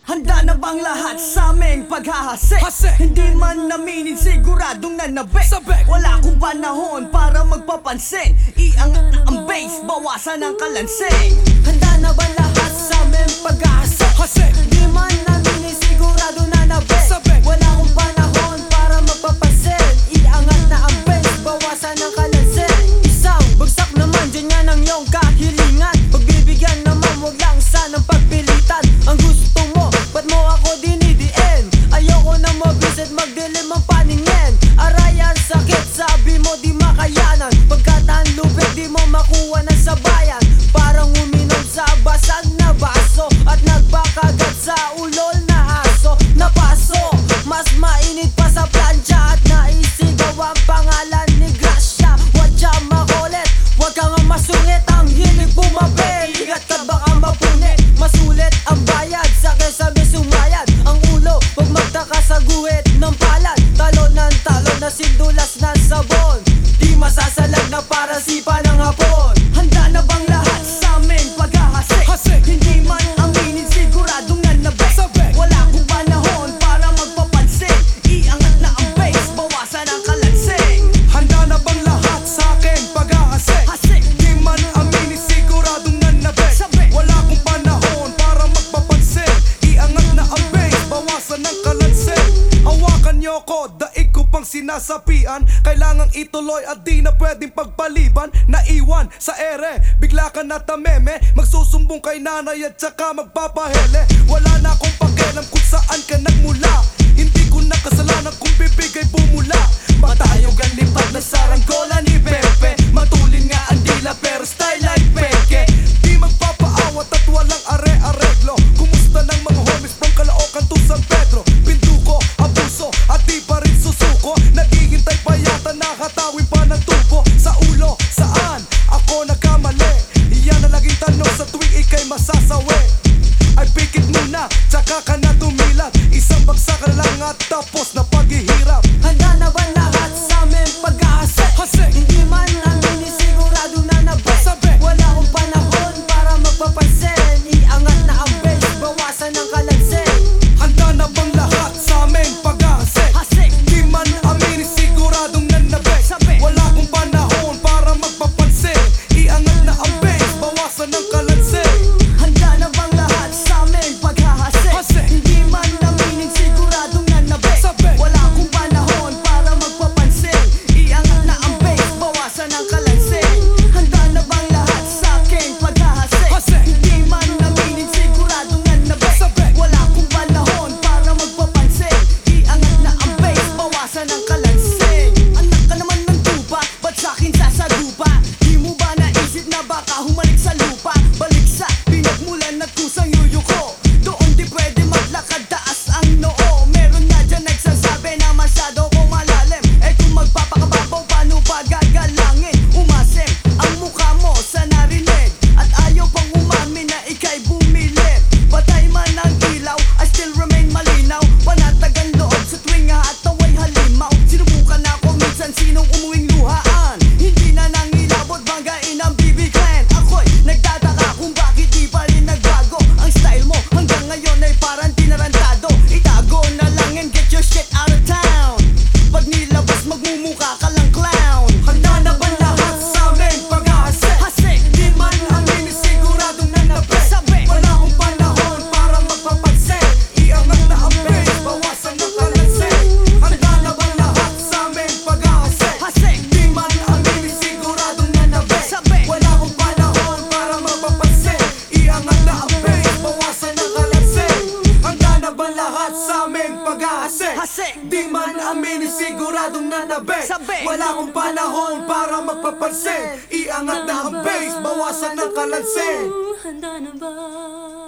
Handa na bang lahat sa aming paghahasik? Hindi man naminin siguradong nanabik. Wala akong panahon para magpapansin. Iangat na ang bass, bawasan ang kalansing. Handa na ba lahat sa aming paghahasik? Hindi man naminin sigurado nanabik. Wala akong panahon para magpapansin. Iangat na ang bass, bawasan ang kalansing. Isang bagsak naman, dyan yan ang iyong kahilingan. Pagbibigyan naman, wag lang sanang pagpilitan. Ang gusto mo, ba't mo ako dinidiin? Ayoko na mabisit, magdilim ang paningin. Aray ang sakit, sabi mo di makayanan. Pagkataan lupit, di mo makuha ng sabayan. Parang uminom sa basag na baso at nagbakagat sa ulol na aso. Napaso, mas mainit pa sa plancha at naisigaw ang pangalan ni Gracia. Wadya makulit, wag kang masungit. Ang hilig bumabel, igat ka baka mapunit. Masulit ang bayad, sa kesabi sumayad. Ang ulo, huwag magtaka sa guhit ng palad. Talon na sindulas ng sabon. Di masasalag na para sipa ng hapon. Handa na bang lahat sa aming paghahasik? Hindi man aminin siguradong nanabik. Wala akong panahon para magpapansin. Iangat na ang bass, bawasan ang kalansing. Handa na bang lahat sa akin paghahasik? Di man aminin siguradong nanabik. Wala akong panahon para magpapansin. Iangat na ang bass, bawasan ang kalansing. Hawakan niyo ko, daig ko pang sinasapian. Kailangang ituloy at di na pwedeng pagpaliban. Naiwan sa ere, bigla ka na tameme. Magsusumbong kay nanay at saka magpapahele. Wala na akong pakialam kung saan ka nagmula. Hindi ko na kasalanan kung bibigay bumula. Matayog ang lipat na saranggola ni Pepe. Matulin nga ang dila pero style ay peke. Di magpapaawat at walang are-areglo. Kumusta ng mga homies from Caloocan to San Pedro? Pinduko, abuso at di pa rin susuko. Naghihintay pa yata, nakatawin pa ng tubo. Sa ulo, saan ako nagkamali? Iyan ang laging tanong sa tuwing ikay masasawi. Ay pikit muna, tsaka ka na tumilat. Isang bagsak ka lang at tapos na paghihirap. Handa na ba lahat sa aming paghahasik? Hindi man aminin sigurado nanabik. Wala akong panahon para magpapansin. Iangat na ang bass, bawasan ang kalansing. Handa na bang lahat sa aming paghahasik? Di man aminin siguradong nanabik. Wala akong panahon para magpapansin. Iangat na ang bass, bawasan ang kalansing. Handa na bang lahat sa aming paghahasik? Hindi man naminin siguradong nanabik. Wala akong panahon para magpapansin. Iangat na ang bass, bawasan ang kalansing. Handa na bang lahat sa aking paghahasik? Hindi man naminin siguradong nanabik. Wala akong panahon para magpapansin. Iangat na ang bass, bawasan ang kalansing. Anak ka naman ng tupa, ba't sa'kin sasagupa? Di mo ba naisip na baka humalik sa lupa? Balik sa pinagmulan at kusang yuyuko. Doon di pwede maglakad, taas ang noo. Meron nga dyan nagsasabi na masyado ko malalim. Eh kung magpapakababaw, paano pa gagalangin? Umasim ang mukha mo sa narinig at ayaw pang umamin na ika'y bumili. Patay man ang ilaw, I still remain malinaw. Panatagan loob sa tuwing haataway halimaw. Sinubukan ako minsan sinong umuwing luhaan. Hindi na nangilabot, banggain ang bibigyan. Ako'y nagtataka kung bakit di pa rin nagbago. Ang style mo hanggang ngayon ay parang tinarantado. Itago na lang and get your shit out of town. Pag nilabas magmumukha ka lang clown. Handa na ba lahat sa aming paghahasik? Di man aminin siguradong nanabik. Wala akong panahon para magpapansin. Iangat na ang bass, bawasan ang kalansing. Handa na ba lahat sa aming paghahasik? Di man aminin siguradong nanabik. Wala akong panahon para magpapansin. Iangat na ang bass, bawasan ang kalansing. Handa na ba lahat sa aming paghahasik? Di man aminin siguradong nanabik. Wala akong panahon para magpapansin. Iangat na ang bass, bawasan ang kalansing. Handa na ba?